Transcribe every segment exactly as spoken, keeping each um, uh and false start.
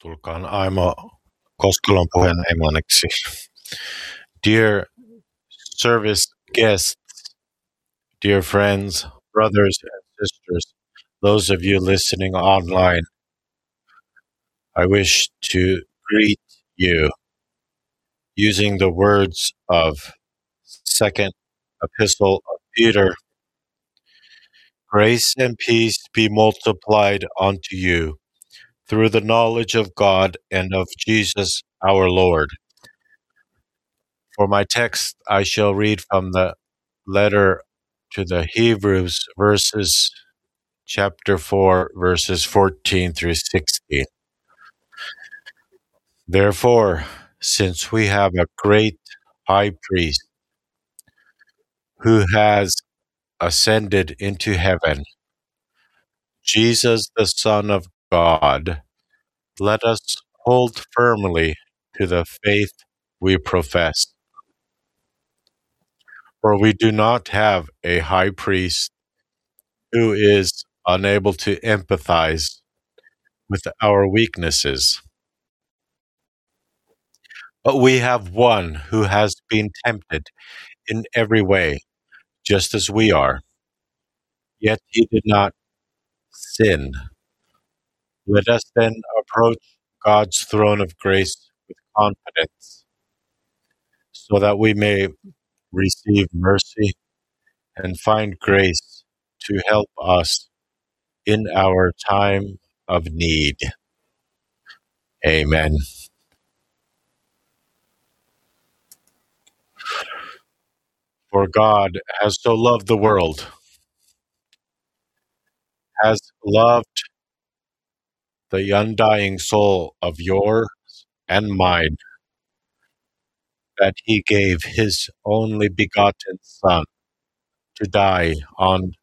Tulkaan Aimo Koskelon puheen englanniksi. Dear service guests, dear friends, brothers and sisters, those of you listening online, I wish to greet you using the words of Second Epistle of Peter. Grace and peace be multiplied unto you through the knowledge of God and of Jesus our Lord. For my text, I shall read from the letter to the Hebrews, verses chapter four, verses fourteen through sixteen. Therefore, since we have a great high priest who has ascended into heaven, Jesus, the Son of God, let us hold firmly to the faith we profess. For we do not have a high priest who is unable to empathize with our weaknesses, but we have one who has been tempted in every way, just as we are, yet he did not sin. Let us then approach God's throne of grace with confidence, so that we may receive mercy and find grace to help us in our time of need. Amen. For God has so loved the world, has loved the undying soul of yours and mine, that he gave his only begotten Son to die on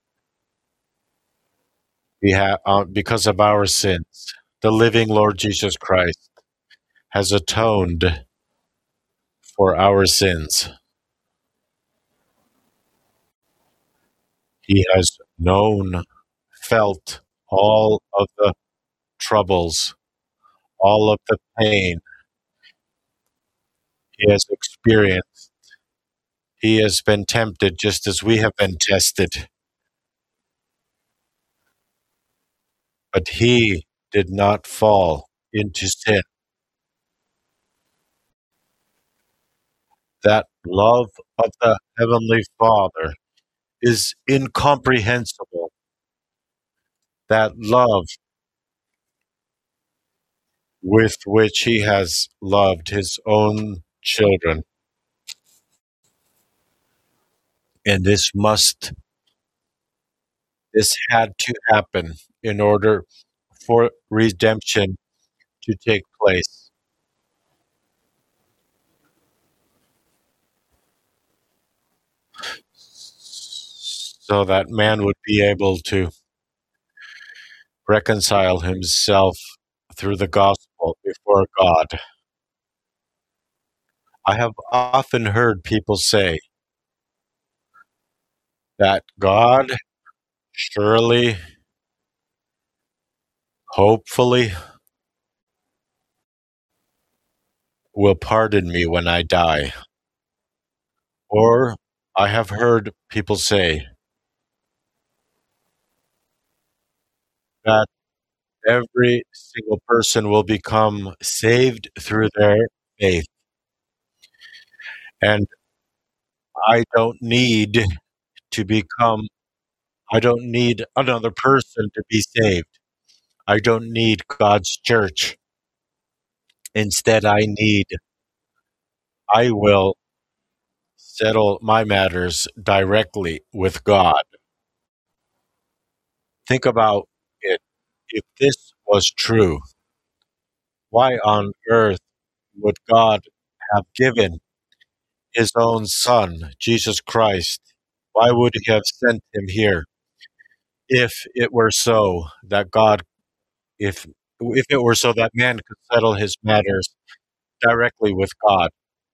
behalf, uh, because of our sins. The living Lord Jesus Christ has atoned for our sins. He has known, felt all of the troubles, all of the pain he has experienced. He has been tempted just as we have been tested. But he did not fall into sin. That love of the Heavenly Father is incomprehensible. That love with which he has loved his own children. And this must, this had to happen in order for redemption to take place. So that man would be able to reconcile himself through the gospel before God. I have often heard people say that God surely, hopefully, will pardon me when I die. Or I have heard people say that every single person will become saved through their faith. And I don't need to become, I don't need another person to be saved. I don't need God's church. Instead, I need, I will settle my matters directly with God. Think about it. If this was true, why on earth would God have given his own Son, Jesus Christ? Why would he have sent him here if it were so that God, if if it were so that man could settle his matters directly with God?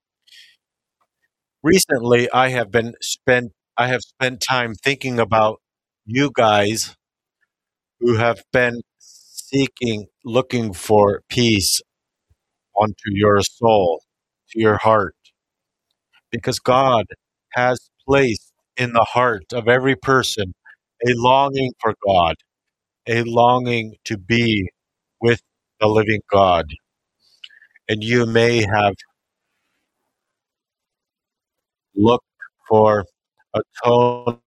Recently, I have been spent I have spent time thinking about you guys who have been seeking, looking for peace onto your soul, to your heart, because God has placed in the heart of every person a longing for God, a longing to be with the living God. And you may have looked for atonement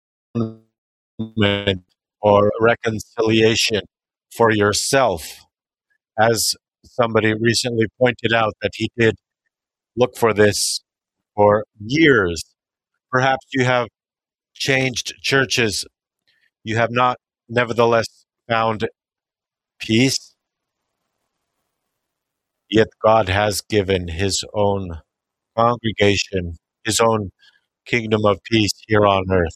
or reconciliation for yourself, as somebody recently pointed out that he did look for this for years. Perhaps you have changed churches. You have not, nevertheless, found peace, yet God has given His own congregation, His own kingdom of peace here on earth.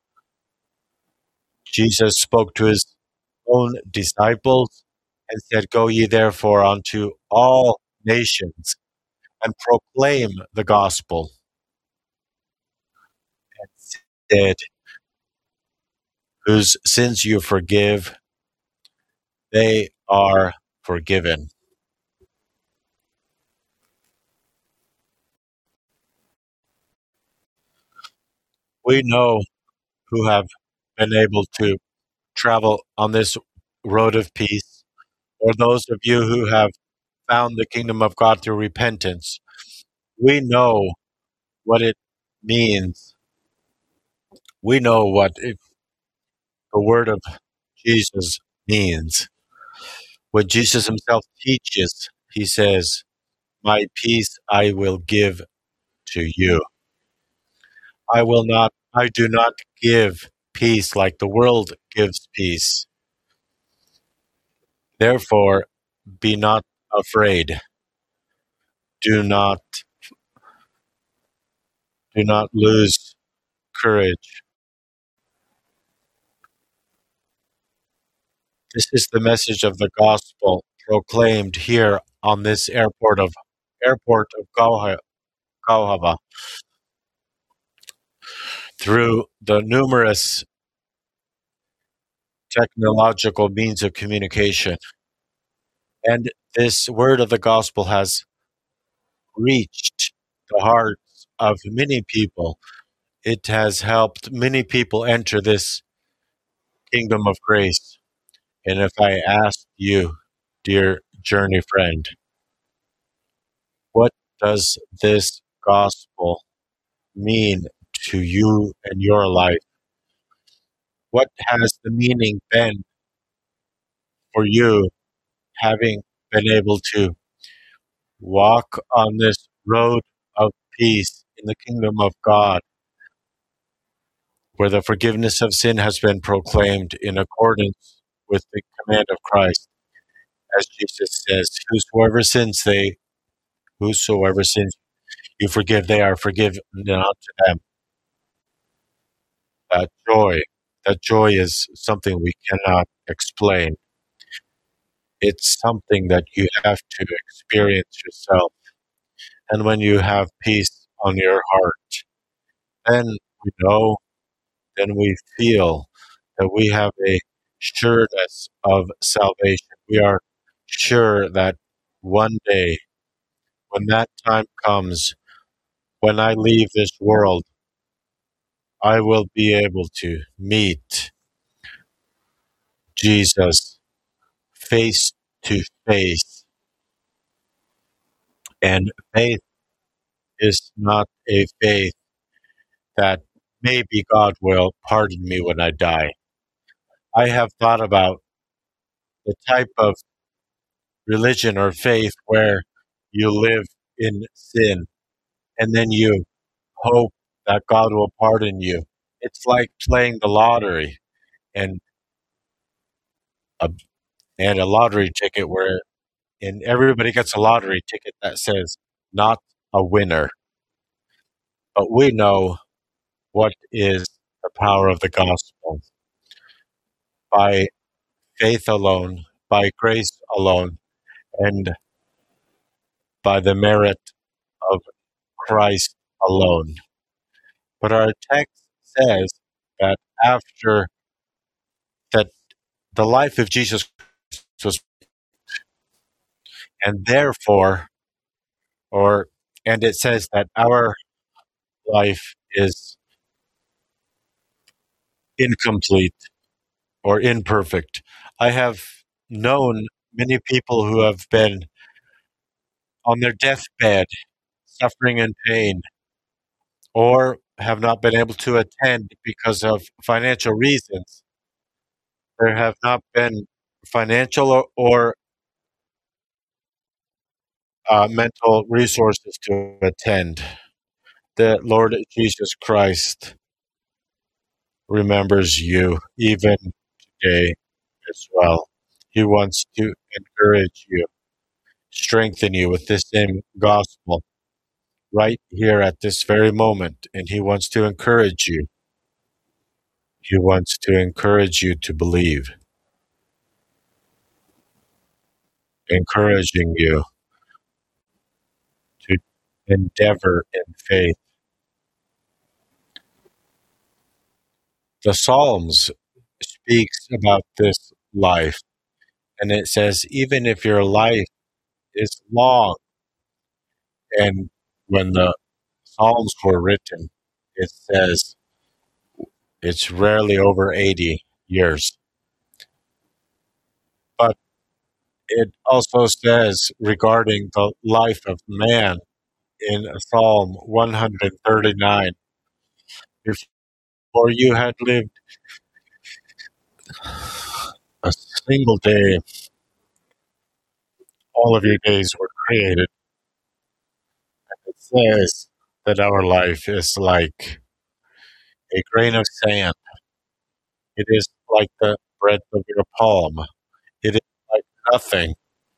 Jesus spoke to His own disciples and said, "Go ye therefore unto all nations and proclaim the gospel." And said, "Whose sins you forgive, they are forgiven." We know who have been able to travel on this road of peace, or those of you who have found the kingdom of God through repentance. We know what it means. We know what it, the word of Jesus means. When Jesus himself teaches, he says, "My peace I will give to you. I will not, I do not give peace like the world gives peace. Therefore, be not afraid. Do not, do not lose courage." This is the message of the gospel proclaimed here on this airport of airport of Kauha- Kauhava through the numerous technological means of communication. And this word of the gospel has reached the hearts of many people. It has helped many people enter this kingdom of grace. And if I ask you, dear journey friend, what does this gospel mean to you and your life? What has the meaning been for you, having been able to walk on this road of peace in the kingdom of God, where the forgiveness of sin has been proclaimed in accordance with the command of Christ, as Jesus says, "Whosoever sins they, whosoever sins you forgive, they are forgiven unto them." That joy, that joy is something we cannot explain. It's something that you have to experience yourself. And when you have peace on your heart, then we know, then we feel that we have a sureness of salvation. We are sure that one day, when that time comes, when I leave this world, I will be able to meet Jesus face to face. And faith is not a faith that maybe God will pardon me when I die. I have thought about the type of religion or faith where you live in sin and then you hope that God will pardon you. It's like playing the lottery and a, and a lottery ticket where and everybody gets a lottery ticket that says not a winner. But we know what is the power of the gospel. By faith alone, by grace alone, and by the merit of Christ alone. But our text says that after that the life of Jesus was And therefore, or, and it says that our life is incomplete or imperfect. I have known many people who have been on their deathbed, suffering in pain, or have not been able to attend because of financial reasons. There have not been financial or, or uh, mental resources to attend. The Lord Jesus Christ remembers you even today as well. He wants to encourage you, strengthen you with this same gospel right here at this very moment. And He wants to encourage you. He wants to encourage you to believe, encouraging you to endeavor in faith. The Psalms speaks about this life, and it says, even if your life is long, and when the Psalms were written, it says it's rarely over eighty years. But it also says regarding the life of man in Psalm one thirty-nine, before you had lived a single day, all of your days were created. It says that our life is like a grain of sand. It is like the breadth of your palm. It is like nothing.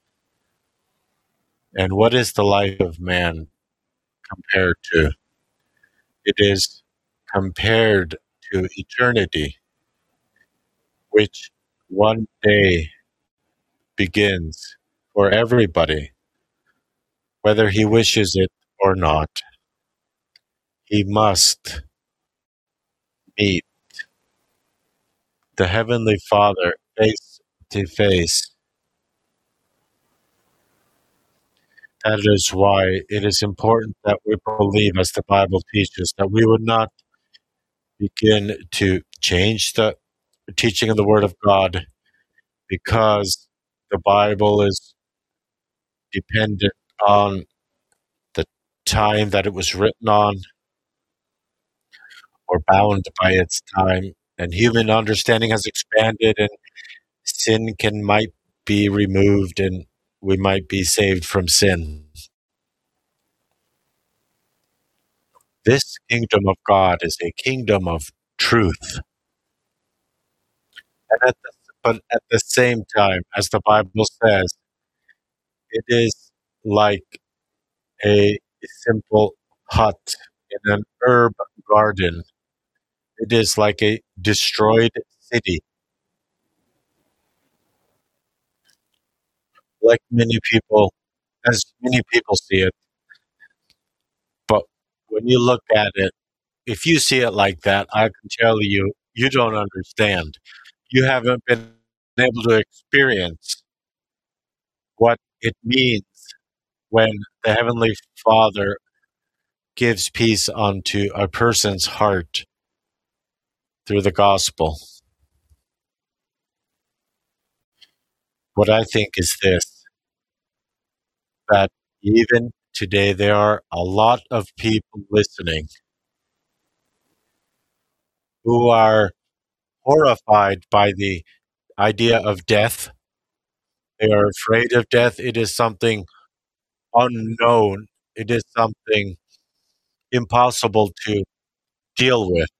And what is the life of man compared to? It is compared to eternity, which one day begins for everybody, whether he wishes it or not. He must meet the Heavenly Father face to face. That is why it is important that we believe, as the Bible teaches, that we would not begin to change the teaching of the Word of God because the Bible is dependent on the time that it was written on or bound by its time. And human understanding has expanded, and sin can might be removed, and we might be saved from sin. This kingdom of God is a kingdom of truth. And at the, but at the same time, as the Bible says, it is like a simple hut in an herb garden. It is like a destroyed city. Like many people, as many people see it. But when you look at it, if you see it like that, I can tell you, you don't understand. You haven't been able to experience what it means when the Heavenly Father gives peace unto a person's heart through the gospel. What I think is this, that even today there are a lot of people listening who are horrified by the idea of death. They are afraid of death. It is something unknown. It is something impossible to deal with.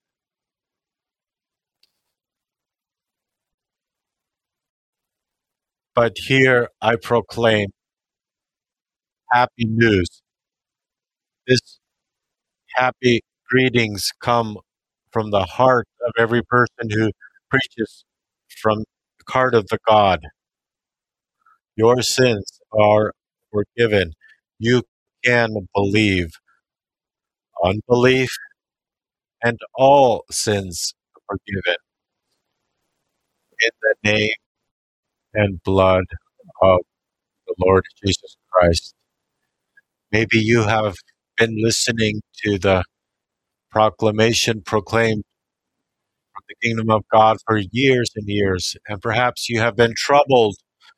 But here I proclaim happy news. This happy greetings come from the heart of every person who preaches from the heart of the God. Your sins are forgiven. You can believe. Unbelief and all sins forgiven in the name and blood of the Lord Jesus Christ. Maybe you have been listening to the proclamation proclaimed from the kingdom of God for years and years, and perhaps you have been troubled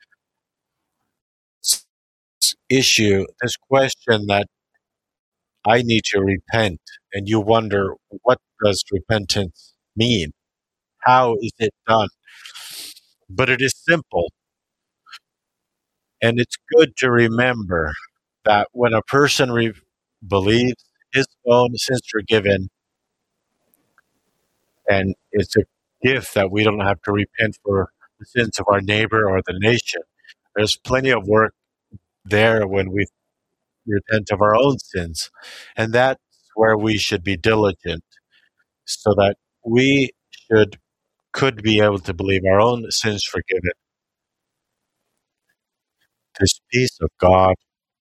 this issue, this question that I need to repent, and you wonder, what does repentance mean? How is it done? But it is simple, and it's good to remember that when a person re- believes his own sins forgiven, and it's a gift that we don't have to repent for the sins of our neighbor or the nation. There's plenty of work there when we repent of our own sins. And that's where we should be diligent so that we should could be able to believe our own sins forgiven. This peace of God,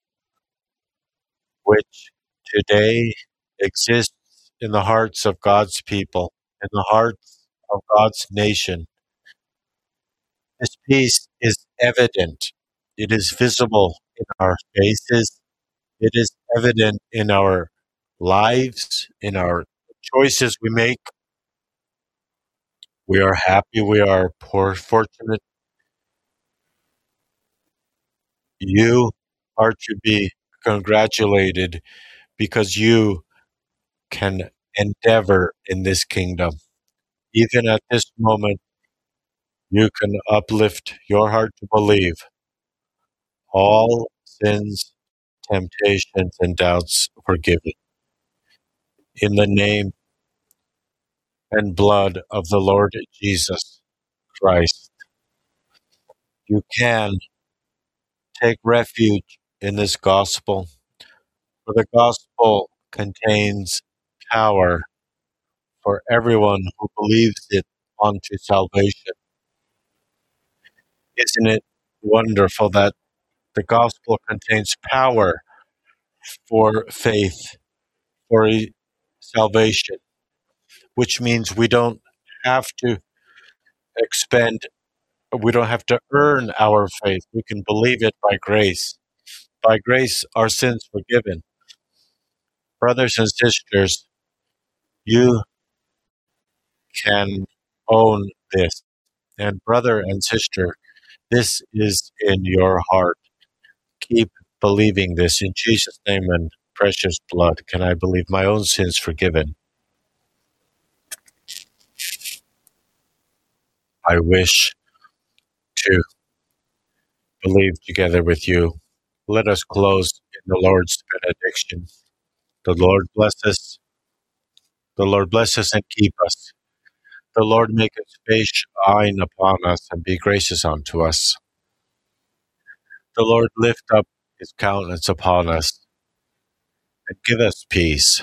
which today exists in the hearts of God's people, in the hearts of God's nation. This peace is evident. It is visible in our faces. It is evident in our lives, in our choices we make. We are happy. We are poor, fortunate. You are to be congratulated because you can endeavor in this kingdom. Even at this moment, you can uplift your heart to believe all sins, temptations, and doubts forgiven. In the name and blood of the Lord Jesus Christ, you can take refuge in this gospel, for the gospel contains power for everyone who believes it unto salvation. Isn't it wonderful that the gospel contains power for faith, for e- salvation, which means we don't have to expend, we don't have to earn our faith. We can believe it by grace. By grace, our sins forgiven. Brothers and sisters, you can own this. And brother and sister, this is in your heart. Keep believing this in Jesus' name and precious blood. Can I believe my own sins forgiven? I wish to believe together with you. Let us close in the Lord's benediction. The Lord bless us. The Lord bless us and keep us. The Lord make his face shine upon us and be gracious unto us. The Lord lift up his countenance upon us and give us peace.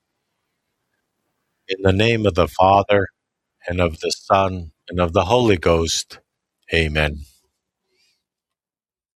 In the name of the Father, and of the Son, and of the Holy Ghost. Amen.